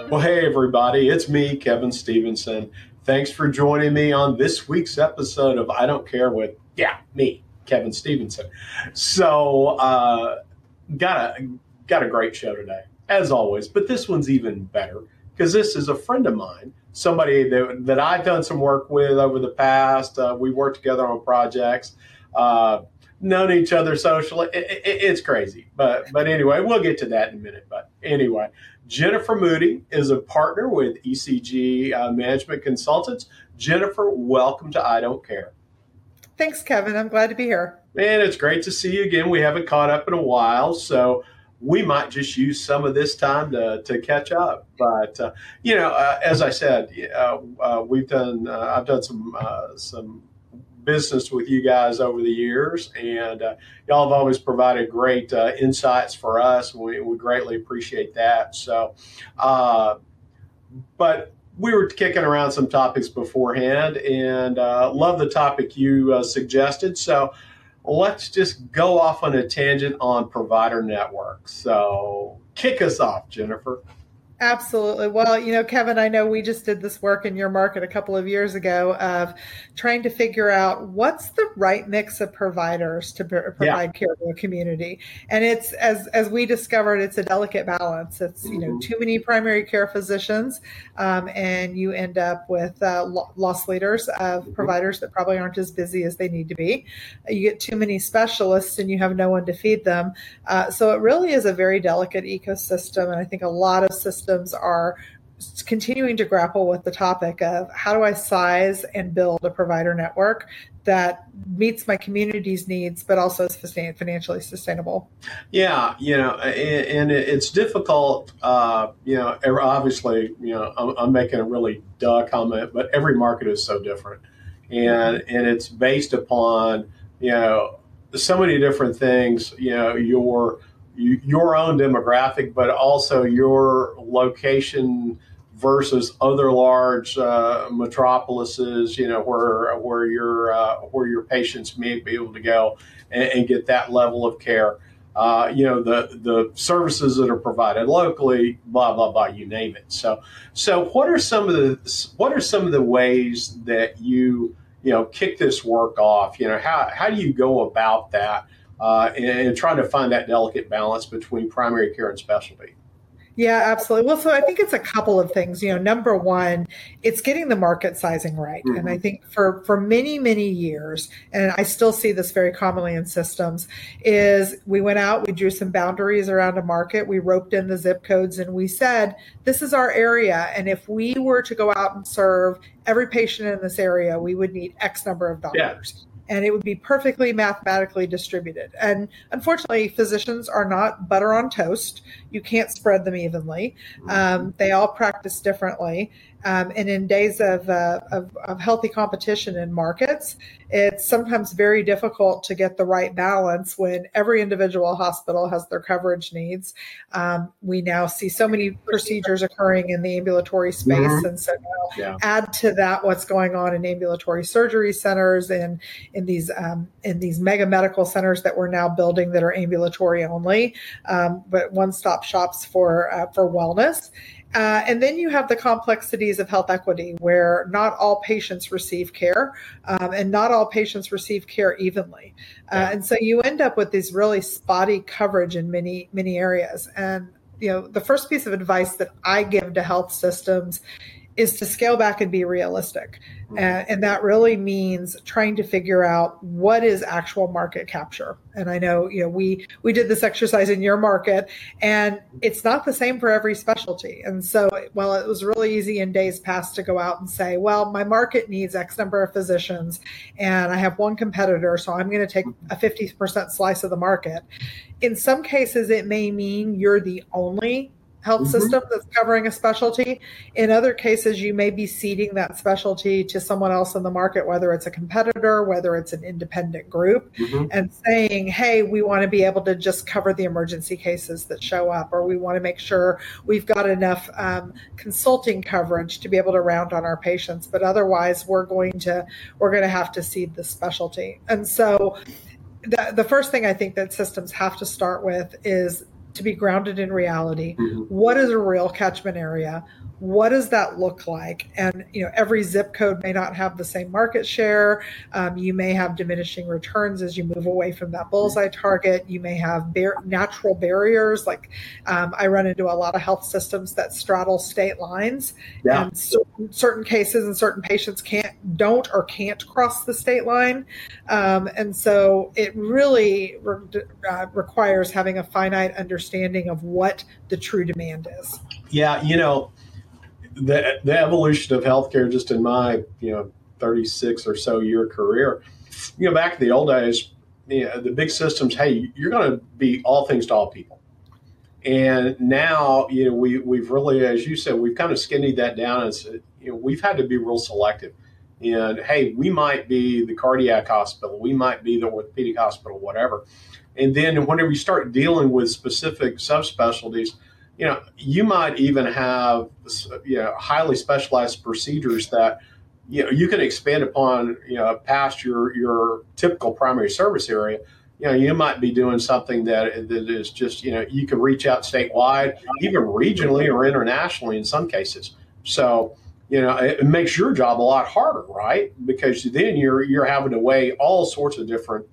Well, hey, everybody, it's me, Kevin Stevenson. Thanks for joining me on this week's episode of I Don't Care with, me, Kevin Stevenson. So, got a great show today, as always, but this one's even better because this is a friend of mine, somebody that I've done some work with over the past. We worked together on projects. Known each other socially. It's crazy. But anyway, we'll get to that in a minute. But anyway, Jennifer Moody is a partner with ECG Management Consultants. Jennifer, welcome to I Don't Care. Thanks, Kevin. I'm glad to be here. Man, it's great to see you again. We haven't caught up in a while, so we might just use some of this time to catch up. But, as I said, I've done some business with you guys over the years, and y'all have always provided great insights for us. We greatly appreciate that. So, but we were kicking around some topics beforehand, and love the topic you suggested. So let's just go off on a tangent on provider networks. So kick us off, Jennifer. Absolutely. Well, Kevin, I know we just did this work in your market a couple of years ago of trying to figure out what's the right mix of providers to provide care to a community. And it's, as we discovered, it's a delicate balance. It's, too many primary care physicians, and you end up with loss leaders of providers that probably aren't as busy as they need to be. You get too many specialists and you have no one to feed them. So it really is a very delicate ecosystem. And I think a lot of systems are continuing to grapple with the topic of how do I size and build a provider network that meets my community's needs, but also is financially sustainable. Yeah, and it's difficult. Obviously, I'm making a really duh comment, but every market is so different, and it's based upon so many different things. Your own demographic, but also your location versus other large metropolises, where your patients may be able to go and get that level of care. The services that are provided locally, blah blah blah, you name it. So what are some of the ways that you kick this work off? How do you go about that? And trying to find that delicate balance between primary care and specialty. Yeah, absolutely. Well, so I think it's a couple of things. Number one, it's getting the market sizing right. Mm-hmm. And I think for many, many years, and I still see this very commonly in systems, is we went out, we drew some boundaries around a market, we roped in the zip codes, and we said, this is our area. And if we were to go out and serve every patient in this area, we would need X number of dollars. Yeah. And it would be perfectly mathematically distributed. And unfortunately, physicians are not butter on toast. You can't spread them evenly. They all practice differently. And in days of healthy competition in markets, it's sometimes very difficult to get the right balance when every individual hospital has their coverage needs. We now see so many procedures occurring in the ambulatory space. Mm-hmm. And so now add to that what's going on in ambulatory surgery centers and in these mega medical centers that we're now building that are ambulatory only, but one-stop shops for wellness. And then you have the complexities of health equity, where not all patients receive care, and not all patients receive care evenly. And so you end up with these really spotty coverage in many, many areas. And, the first piece of advice that I give to health systems is to scale back and be realistic. And that really means trying to figure out what is actual market capture. And I know, we did this exercise in your market, and it's not the same for every specialty. And so while it was really easy in days past to go out and say, well, my market needs X number of physicians and I have one competitor, so I'm going to take a 50% slice of the market. In some cases, it may mean you're the only health system that's covering a specialty. In other cases, you may be ceding that specialty to someone else in the market, whether it's a competitor, whether it's an independent group, and saying, hey, we want to be able to just cover the emergency cases that show up, or we want to make sure we've got enough consulting coverage to be able to round on our patients. But otherwise, we're going to have to cede the specialty. And so the first thing I think that systems have to start with is to be grounded in reality. Mhm. What is a real catchment area? What does that look like? And every zip code may not have the same market share. You may have diminishing returns as you move away from that bullseye target. You may have natural barriers. Like I run into a lot of health systems that straddle state lines, Yeah. and certain cases and certain patients don't or can't cross the state line. And so it really requires having a finite understanding of what the true demand is. Yeah, the evolution of healthcare, just in my 36 or so year career, back in the old days, the big systems, hey, you're going to be all things to all people. And now, we've really, as you said, we've kind of skinnied that down and said, we've had to be real selective. And hey, we might be the cardiac hospital, we might be the orthopedic hospital, whatever. And then whenever you start dealing with specific subspecialties, you might even have highly specialized procedures that you can expand upon past your typical primary service area. You might be doing something that is just you can reach out statewide, even regionally or internationally in some cases. So it makes your job a lot harder, right? Because then you're having to weigh all sorts of different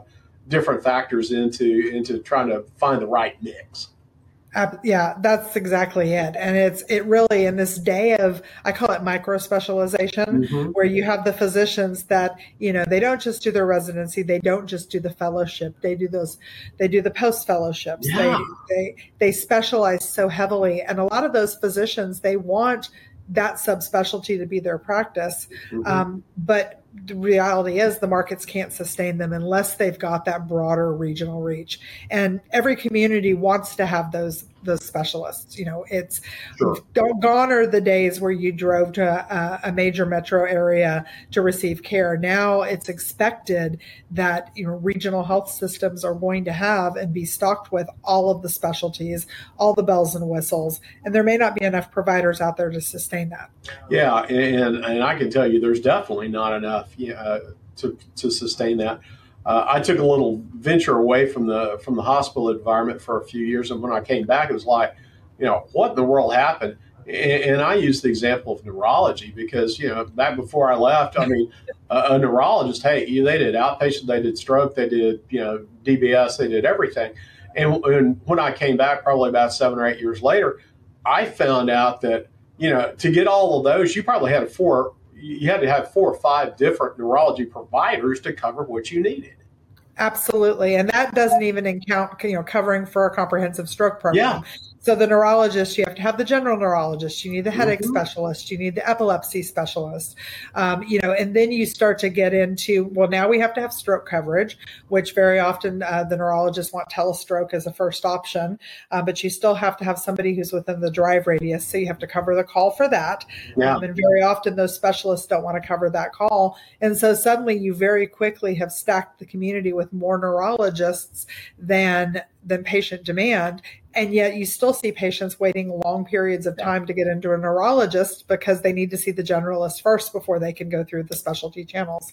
factors into trying to find the right mix. Yeah, that's exactly it. And it really, in this day of, I call it micro specialization, Mm-hmm. where you have the physicians that, they don't just do their residency. They don't just do the fellowship. They do the post fellowships. Yeah. They specialize so heavily. And a lot of those physicians, they want that subspecialty to be their practice. Mm-hmm. But the reality is the markets can't sustain them unless they've got that broader regional reach. And every community wants to have those specialists. It's Sure. Gone are the days where you drove to a major metro area to receive care. Now it's expected that regional health systems are going to have and be stocked with all of the specialties, all the bells and whistles, and there may not be enough providers out there to sustain that. Yeah, and I can tell you, there's definitely not enough to sustain that. I took a little venture away from the hospital environment for a few years, and when I came back, it was like, what in the world happened? And I use the example of neurology because back before I left, I mean, a neurologist, hey, they did outpatient, they did stroke, they did DBS, they did everything. And when I came back, probably about 7 or 8 years later, I found out that to get all of those, you probably had to have 4 or 5 different neurology providers to cover what you needed. Absolutely. And that doesn't even count, covering for a comprehensive stroke program. Yeah. So the neurologist, you have to have the general neurologist, you need the headache Mm-hmm. specialist, you need the epilepsy specialist, and then you start to get into, well, now we have to have stroke coverage, which very often the neurologists want telestroke as a first option, but you still have to have somebody who's within the drive radius. So you have to cover the call for that. Yeah. And very often those specialists don't want to cover that call. And so suddenly you very quickly have stacked the community with more neurologists than patient demand. And yet you still see patients waiting long periods of time to get into a neurologist because they need to see the generalist first before they can go through the specialty channels.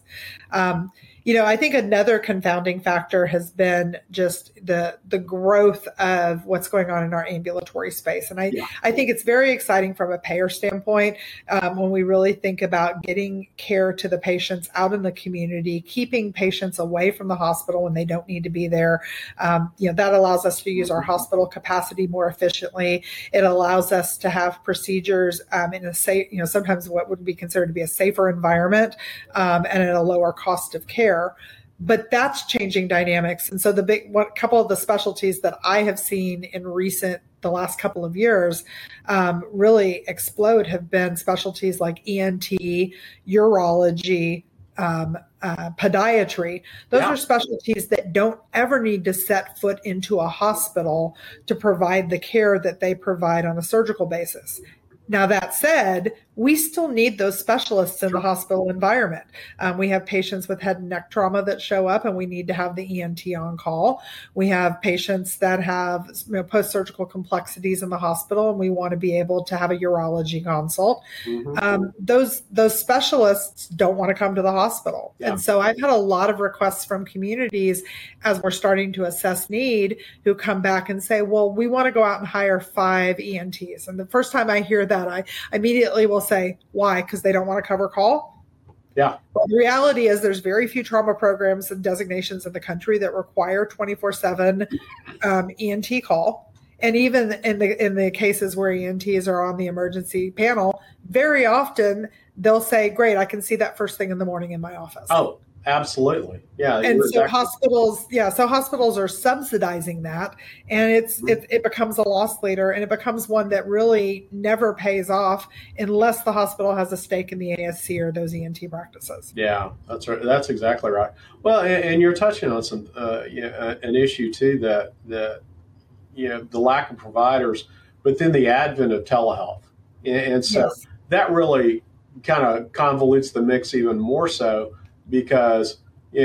I think another confounding factor has been just the growth of what's going on in our ambulatory space. And I think it's very exciting from a payer standpoint when we really think about getting care to the patients out in the community, keeping patients away from the hospital when they don't need to be there. That allows us to use our hospital capacity more efficiently. It allows us to have procedures in a safe, sometimes what would be considered to be a safer environment and at a lower cost of care. But that's changing dynamics. And so couple of the specialties that I have seen in the last couple of years really explode have been specialties like ENT, urology, podiatry. Those are specialties that don't ever need to set foot into a hospital to provide the care that they provide on a surgical basis. Now, that said, we still need those specialists in the hospital environment. We have patients with head and neck trauma that show up, and we need to have the ENT on call. We have patients that have post-surgical complexities in the hospital, and we want to be able to have a urology consult. Those specialists don't want to come to the hospital. Yeah. And so I've had a lot of requests from communities as we're starting to assess need who come back and say, well, we want to go out and hire 5 ENTs. And the first time I hear that, I immediately will say, why? Because they don't want to cover call? Yeah. Well, the reality is there's very few trauma programs and designations in the country that require 24/7 ENT call. And even in the cases where ENTs are on the emergency panel, very often they'll say, great, I can see that first thing in the morning in my office. Oh, absolutely. Yeah. And so hospitals are subsidizing that, and it becomes a loss leader, and it becomes one that really never pays off unless the hospital has a stake in the ASC or those ENT practices. Yeah, that's right. That's exactly right. Well, and you're touching on some an issue too, that the lack of providers, but then the advent of telehealth, and so that really kind of convolutes the mix even more so. Because,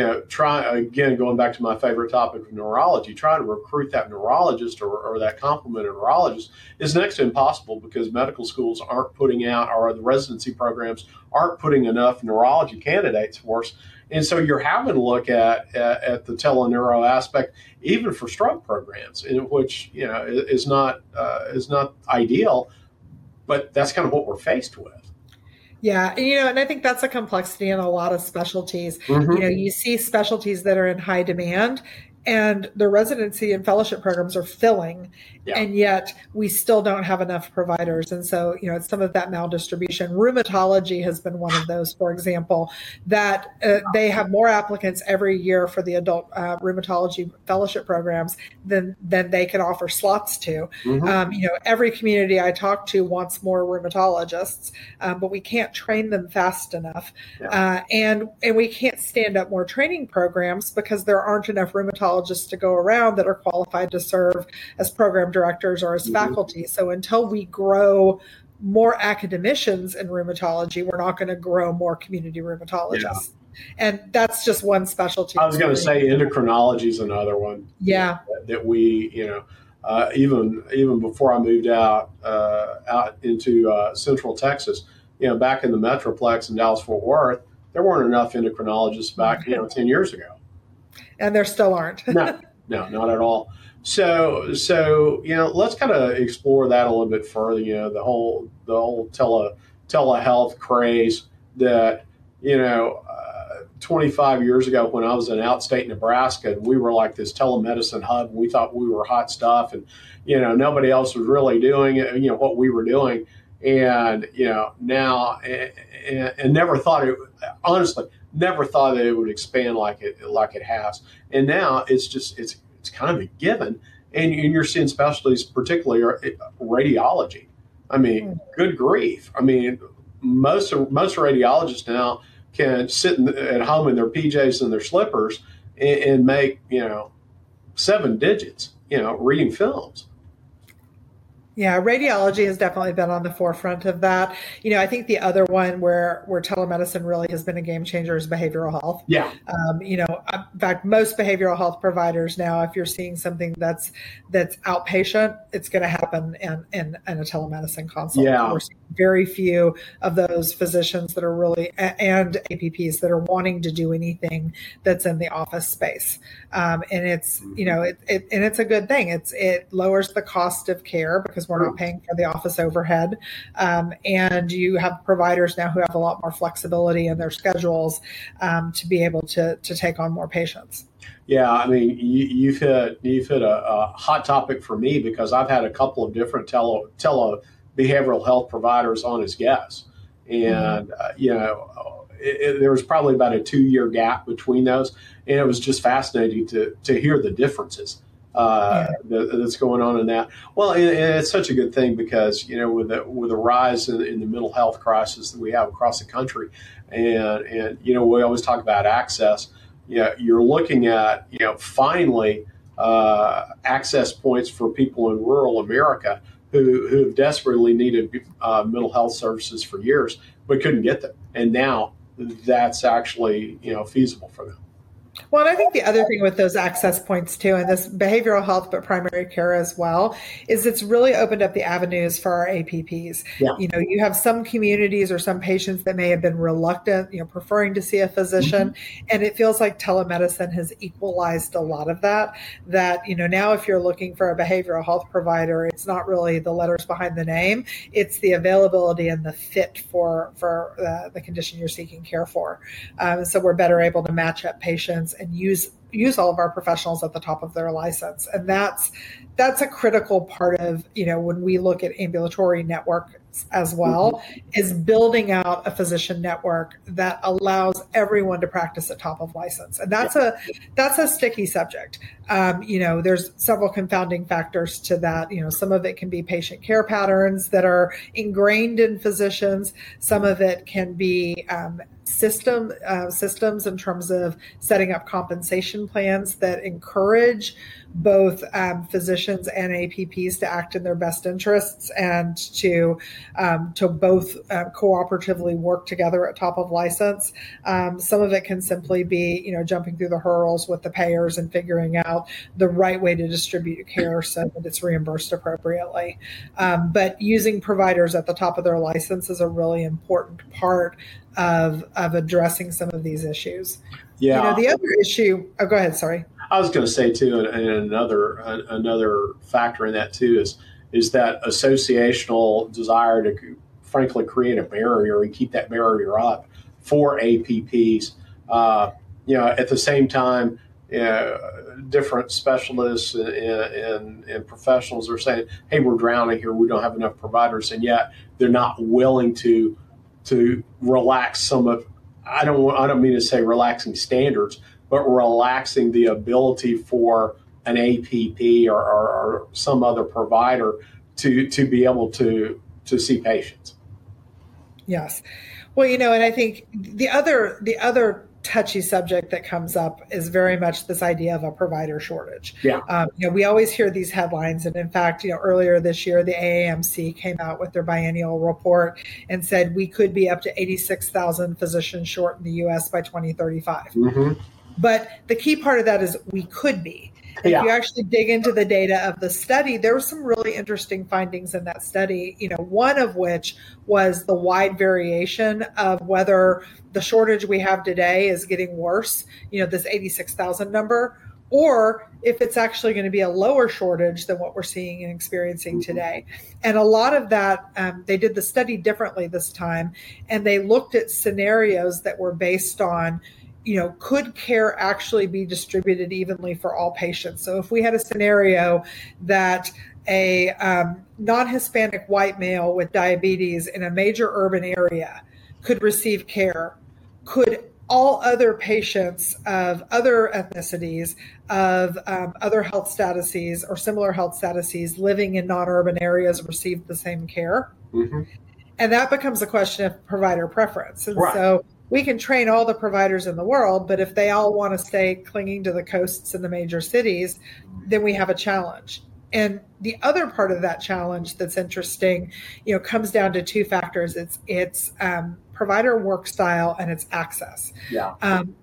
going back to my favorite topic of neurology, trying to recruit that neurologist or that complement of neurologist is next to impossible, because medical schools aren't putting out, or the residency programs aren't putting enough neurology candidates for us. And so you're having to look at the teleneuro aspect, even for stroke programs, in which, is not ideal, but that's kind of what we're faced with. Yeah. And I think that's a complexity in a lot of specialties. You see specialties that are in high demand, and the residency and fellowship programs are filling, and yet we still don't have enough providers. And so, it's some of that maldistribution. Rheumatology has been one of those, for example, that they have more applicants every year for the adult rheumatology fellowship programs than they can offer slots to. Every community I talk to wants more rheumatologists, but we can't train them fast enough. And we can't stand up more training programs because there aren't enough rheumatologists to go around that are qualified to serve as program directors or as faculty. So until we grow more academicians in reumatology, we're not going to grow more community rheumatologists. And that's just one specialty. I was going to say endocrinology is another one. Yeah. That we, even before I moved out into Central Texas, back in the Metroplex in Dallas-Fort Worth, there weren't enough endocrinologists back, 10 years ago. And there still aren't. No, not at all. So let's kind of explore that a little bit further. The whole telehealth craze that 25 years ago, when I was in outstate Nebraska, we were like this telemedicine hub. We thought we were hot stuff, and nobody else was really doing it. What we were doing, and now and never thought it. Honestly, never thought that it would expand like it has. And now it's kind of a given. And you're seeing specialties, particularly radiology. I mean, good grief. I mean, most radiologists now can sit at home in their PJs and their slippers and make 7 digits, reading films. Yeah, radiology has definitely been on the forefront of that. I think the other one where telemedicine really has been a game changer is behavioral health. Yeah. In fact, most behavioral health providers now, if you're seeing something that's outpatient, it's going to happen in a telemedicine consult. Yeah. We're seeing very few of those physicians that are really, and APPs that are wanting to do anything that's in the office space. And it's, and it's a good thing. It lowers the cost of care because we're not paying for the office overhead. And you have providers now who have a lot more flexibility in their schedules to be able to take on more patients. Yeah, I mean, you've hit a hot topic for me, because I've had a couple of different tele behavioral health providers on as guests. And, there was probably about a 2-year gap between those. And it was just fascinating to hear the differences that's going on in that. Well, and it's such a good thing, because, with the rise in the mental health crisis that we have across the country, and we always talk about access. You're looking at, finally, access points for people in rural America who have desperately needed mental health services for years, but couldn't get them. And now that's actually, feasible for them. Well, and I think the other thing with those access points too, and this behavioral health, but primary care as well, is it's really opened up the avenues for our APPs. Yeah. You have some communities or some patients that may have been reluctant, preferring to see a physician. Mm-hmm. And it feels like telemedicine has equalized a lot of that, now if you're looking for a behavioral health provider, it's not really the letters behind the name. It's the availability and the fit for the condition you're seeking care for. So we're better able to match up patients and use all of our professionals at the top of their license. And that's a critical part of, when we look at ambulatory networks as well, is building out a physician network that allows everyone to practice at top of license. And that's a sticky subject. There's several confounding factors to that. Some of it can be patient care patterns that are ingrained in physicians. Some of it can be systems in terms of setting up compensation plans that encourage both physicians and APPs to act in their best interests and to both cooperatively work together at top of license. Some of it can simply be, jumping through the hurdles with the payers and figuring out the right way to distribute care so that it's reimbursed appropriately. But using providers at the top of their license is a really important part of addressing some of these issues. Yeah. The other issue. Oh, go ahead. Sorry. I was going to say too, and another factor in that too is that associational desire to, frankly, create a barrier and keep that barrier up for APPs. At the same time, different specialists and professionals are saying, "Hey, we're drowning here. We don't have enough providers," and yet they're not willing to relax some of. I don't mean to say relaxing standards, but relaxing the ability for an APP or some other provider to be able to see patients. Yes. Well, and I think the other touchy subject that comes up is very much this idea of a provider shortage. Yeah. We always hear these headlines. And in fact, earlier this year, the AAMC came out with their biennial report and said we could be up to 86,000 physicians short in the U.S. by 2035. Mm-hmm. But the key part of that is we could be. If you actually dig into the data of the study, there were some really interesting findings in that study, one of which was the wide variation of whether the shortage we have today is getting worse, this 86,000 number, or if it's actually going to be a lower shortage than what we're seeing and experiencing today. And a lot of that, they did the study differently this time, and they looked at scenarios that were based on could care actually be distributed evenly for all patients? So if we had a scenario that a non-Hispanic white male with diabetes in a major urban area could receive care, could all other patients of other ethnicities, of other health statuses or similar health statuses living in non-urban areas receive the same care? Mm-hmm. And that becomes a question of provider preference. And right. So we can train all the providers in the world, but if they all want to stay clinging to the coasts in the major cities, then we have a challenge. And the other part of that challenge that's interesting, comes down to two factors. It's provider work style and it's access. Yeah.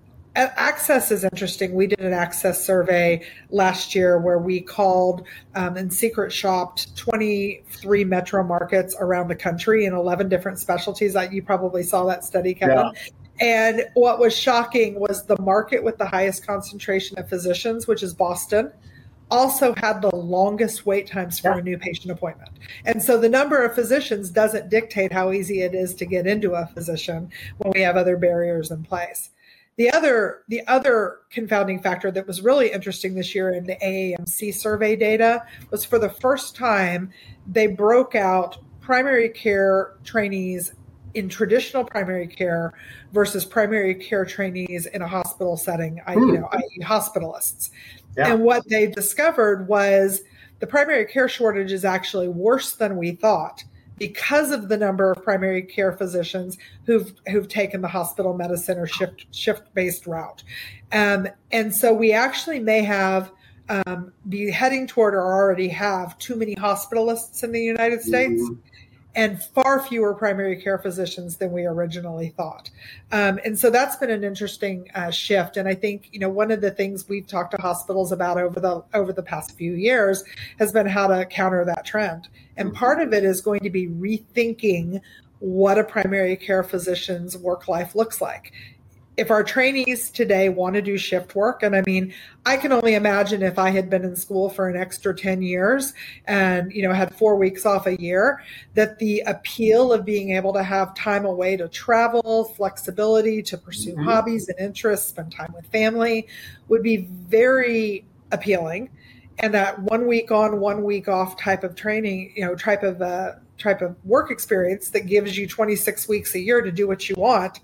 Access is interesting. We did an access survey last year where we called and secret shopped 23 metro markets around the country in 11 different specialties. You probably saw that study, Kevin. Yeah. And what was shocking was the market with the highest concentration of physicians, which is Boston, also had the longest wait times for a new patient appointment. And so the number of physicians doesn't dictate how easy it is to get into a physician when we have other barriers in place. The other confounding factor that was really interesting this year in the AAMC survey data was for the first time, they broke out primary care trainees in traditional primary care versus primary care trainees in a hospital setting, i.e. hospitalists. Yeah. And what they discovered was the primary care shortage is actually worse than we thought because of the number of primary care physicians who've taken the hospital medicine or shift-based route. And so we actually may have be heading toward or already have too many hospitalists in the United States. Mm-hmm. And far fewer primary care physicians than we originally thought. And so that's been an interesting shift. And I think, one of the things we've talked to hospitals about over the past few years has been how to counter that trend. And part of it is going to be rethinking what a primary care physician's work life looks like. If our trainees today want to do shift work, and I mean, I can only imagine if I had been in school for an extra 10 years and, had 4 weeks off a year, that the appeal of being able to have time away to travel, flexibility to pursue hobbies and interests, spend time with family would be very appealing. And that 1 week on, 1 week off type of training, type of work experience that gives you 26 weeks a year to do what you want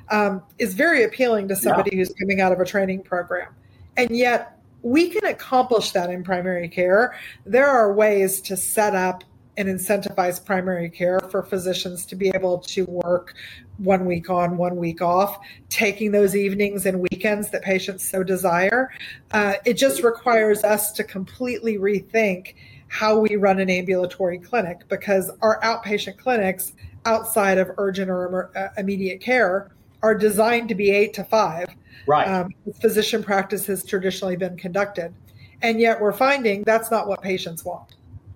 is very appealing to somebody who's coming out of a training program. And yet we can accomplish that in primary care. There are ways to set up and incentivize primary care for physicians to be able to work 1 week on, 1 week off, taking those evenings and weekends that patients so desire. It just requires us to completely rethink how we run an ambulatory clinic, because our outpatient clinics outside of urgent or immediate care are designed to be 8 to 5. Right. Physician practice has traditionally been conducted. And yet we're finding that's not what patients want.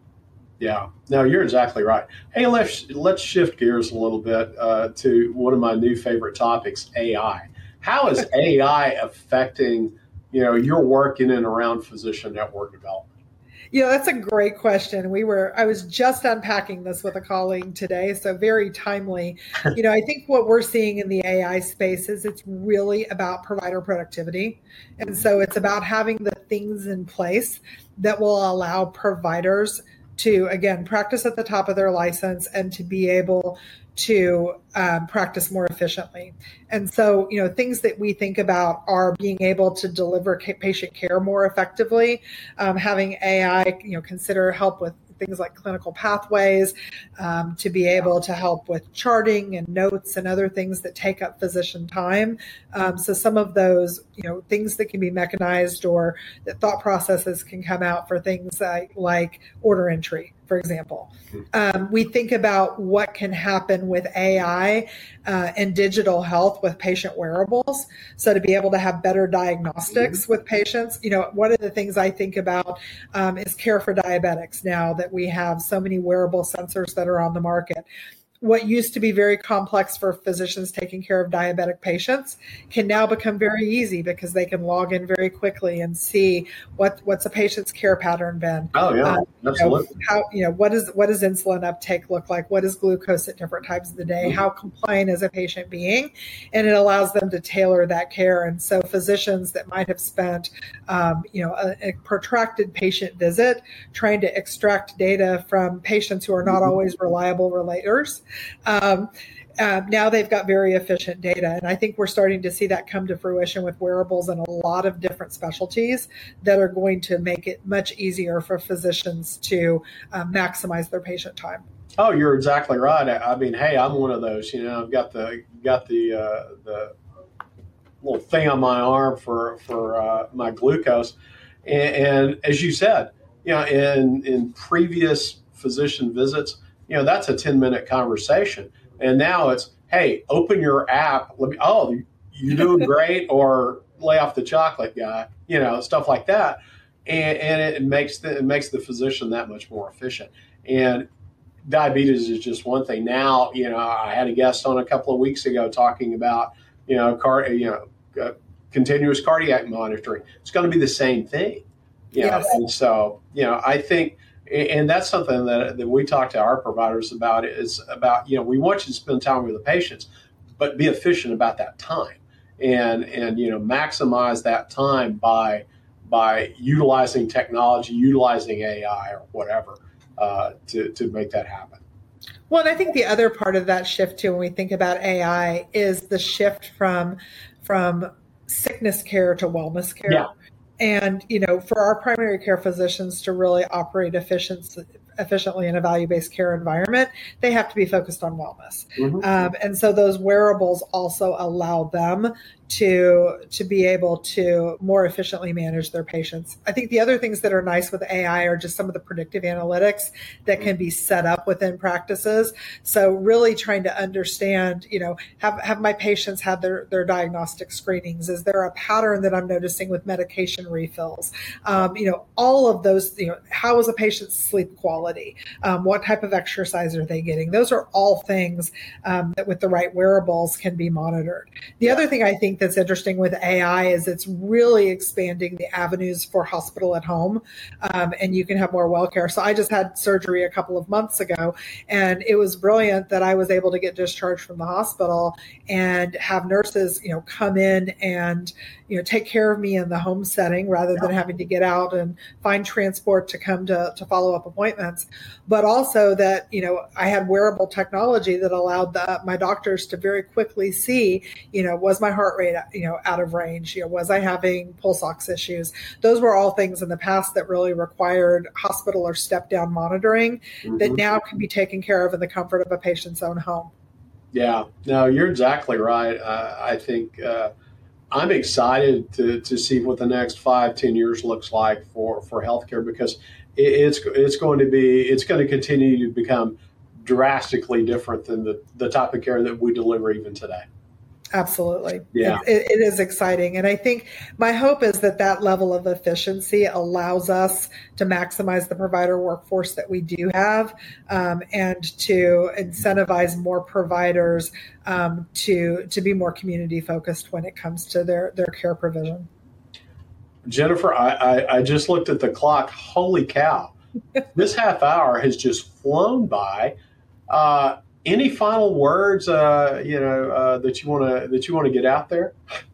Yeah, no, you're exactly right. Hey, let's shift gears a little bit to one of my new favorite topics, AI. How is AI affecting, your work in and around physician network development? That's a great question. I was just unpacking this with a colleague today, so very timely. I think what we're seeing in the AI space is it's really about provider productivity. And so it's about having the things in place that will allow providers to, again, practice at the top of their license and to be able to practice more efficiently. And so, things that we think about are being able to deliver patient care more effectively, having AI, consider help with things like clinical pathways, to be able to help with charting and notes and other things that take up physician time. So some of those, things that can be mechanized or that thought processes can come out for things like order entry, for example. We think about what can happen with AI and digital health with patient wearables. So to be able to have better diagnostics with patients, one of the things I think about is care for diabetics now that we have so many wearable sensors that are on the market. What used to be very complex for physicians taking care of diabetic patients can now become very easy because they can log in very quickly and see what's a patient's care pattern been. Oh yeah, absolutely. What does insulin uptake look like? What is glucose at different times of the day? How compliant is a patient being? And it allows them to tailor that care. And so physicians that might have spent a protracted patient visit trying to extract data from patients who are not always reliable relators. Now they've got very efficient data. And I think we're starting to see that come to fruition with wearables in a lot of different specialties that are going to make it much easier for physicians to maximize their patient time. Oh, you're exactly right. I mean, hey, I'm one of those, I've got the little thing on my arm for my glucose. And as you said, in previous physician visits, that's a 10-minute conversation. And now it's, hey, open your app. You're doing great, or lay off the chocolate guy, stuff like that. And it makes the physician that much more efficient. And diabetes is just one thing. Now, I had a guest on a couple of weeks ago talking about, continuous cardiac monitoring. It's going to be the same thing. Yes. And so, I think, and that's something that we talk to our providers about, is about, we want you to spend time with the patients, but be efficient about that time and maximize that time by utilizing technology, utilizing AI or whatever, to make that happen. Well, and I think the other part of that shift too, when we think about AI, is the shift from sickness care to wellness care. Yeah. And, for our primary care physicians to really operate efficiently in a value-based care environment, they have to be focused on wellness. Mm-hmm. And so those wearables also allow them to be able to more efficiently manage their patients. I think the other things that are nice with AI are just some of the predictive analytics that can be set up within practices. So really trying to understand, have my patients had their diagnostic screenings? Is there a pattern that I'm noticing with medication refills? All of those, how is a patient's sleep quality? What type of exercise are they getting? Those are all things that with the right wearables can be monitored. The other thing I think that's interesting with AI is it's really expanding the avenues for hospital at home, and you can have more well care. So I just had surgery a couple of months ago, and it was brilliant that I was able to get discharged from the hospital and have nurses, come in and, take care of me in the home setting rather than having to get out and find transport to come to follow up appointments. But also that, I had wearable technology that allowed my doctors to very quickly see, was my heart rate, out of range? Was I having pulse ox issues? Those were all things in the past that really required hospital or step down monitoring that now can be taken care of in the comfort of a patient's own home. Yeah, no, you're exactly right. I think I'm excited to see what the next 5-10 years looks like for healthcare, because it's going to continue to become drastically different than the type of care that we deliver even today. Absolutely. Yeah. It is exciting. And I think my hope is that level of efficiency allows us to maximize the provider workforce that we do have, and to incentivize more providers to be more community focused when it comes to their care provision. Jennifer, I just looked at the clock. Holy cow. This half hour has just flown by. Any final words, that you want to get out there?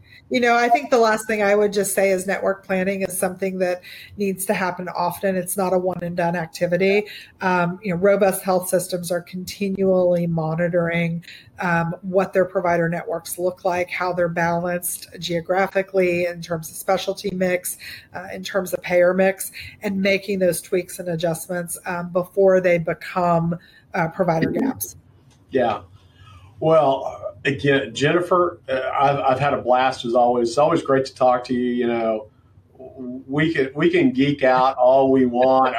I think the last thing I would just say is network planning is something that needs to happen often. It's not a one and done activity. Robust health systems are continually monitoring what their provider networks look like, how they're balanced geographically in terms of specialty mix, in terms of payer mix, and making those tweaks and adjustments before they become provider gaps. Yeah. Well, again, Jennifer, I've had a blast as always. It's always great to talk to you. We can geek out all we want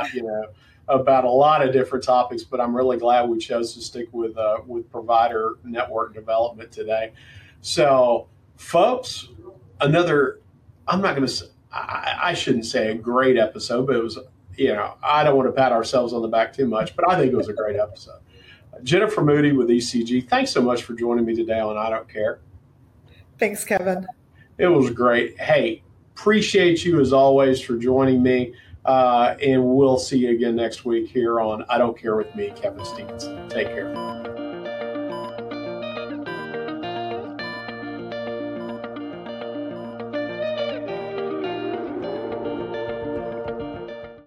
about a lot of different topics, but I'm really glad we chose to stick with provider network development today. So, folks, I'm not going to. I shouldn't say a great episode, but it was. I don't want to pat ourselves on the back too much, but I think it was a great episode. Jennifer Moody with ECG, thanks so much for joining me today on I Don't Care. Thanks, Kevin. It was great. Hey, appreciate you as always for joining me. And we'll see you again next week here on I Don't Care with me, Kevin Stevenson. Take care.